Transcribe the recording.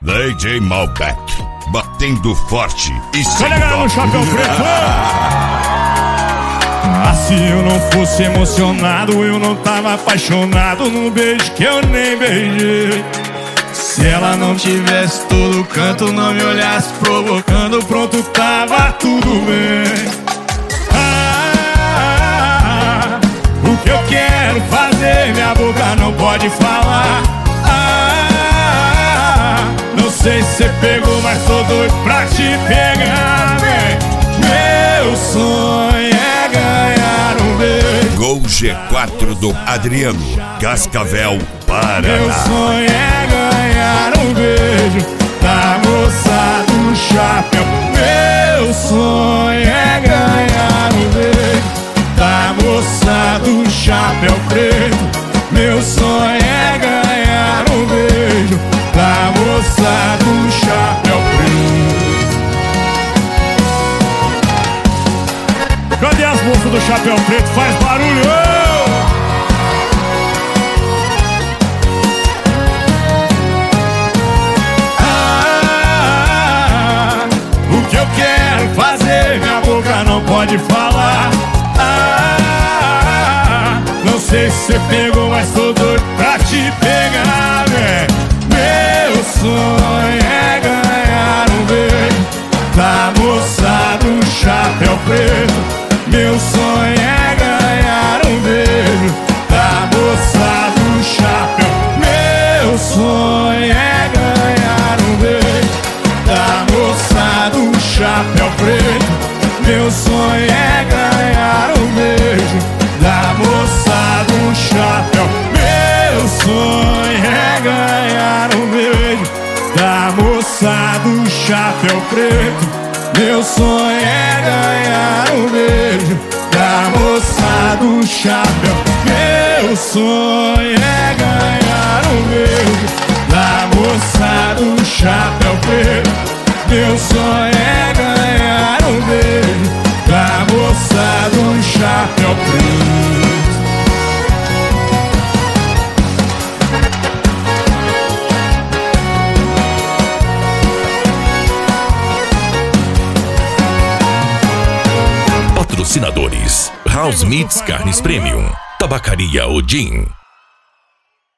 DJ Malbec, batendo forte e sem Olha a galera no chapéu preto. Ah, se eu não fosse emocionado, eu não tava apaixonado no beijo que eu nem beijei. Se ela não tivesse todo canto, não me olhasse provocando, pronto, tava tudo bem. O que eu quero fazer, minha boca não pode falar. Não sei se você pegou, mas tô doido pra te pegar, véi. Meu sonho é ganhar um beijo. Gol G4 do Adriano, Cascavel, Paraná. Meu sonho é ganhar um beijo da moça do chapéu. Meu sonho é ganhar um beijo da moça do chapéu preto. Meu sonho é ganhar um beijo da moça do chapéu preto. Cadê as moças do chapéu preto? Faz barulho! O que eu quero fazer, minha boca não pode falar. Não sei se você pegou, mas tô doido pra te pegar, véi. Meu sonho é ganhar um beijo da moça do chapéu preto. Meu sonho é ganhar um beijo da moça do chapéu. Meu sonho é ganhar um beijo da moça do chapéu preto. Meu sonho é ganhar um beijo da moça do chapéu. Meu sonho é ganhar um beijo da moça do chapéu preto. Meu sonho é ganhar um beijo da moça do chapéu. Meu sonho é ganhar um beijo da moça do chapéu preto. Meu sonho é ganhar um beijo da moça do chapéu preto. Patrocinadores: House Meats Carnes Premium, Tabacaria Odin,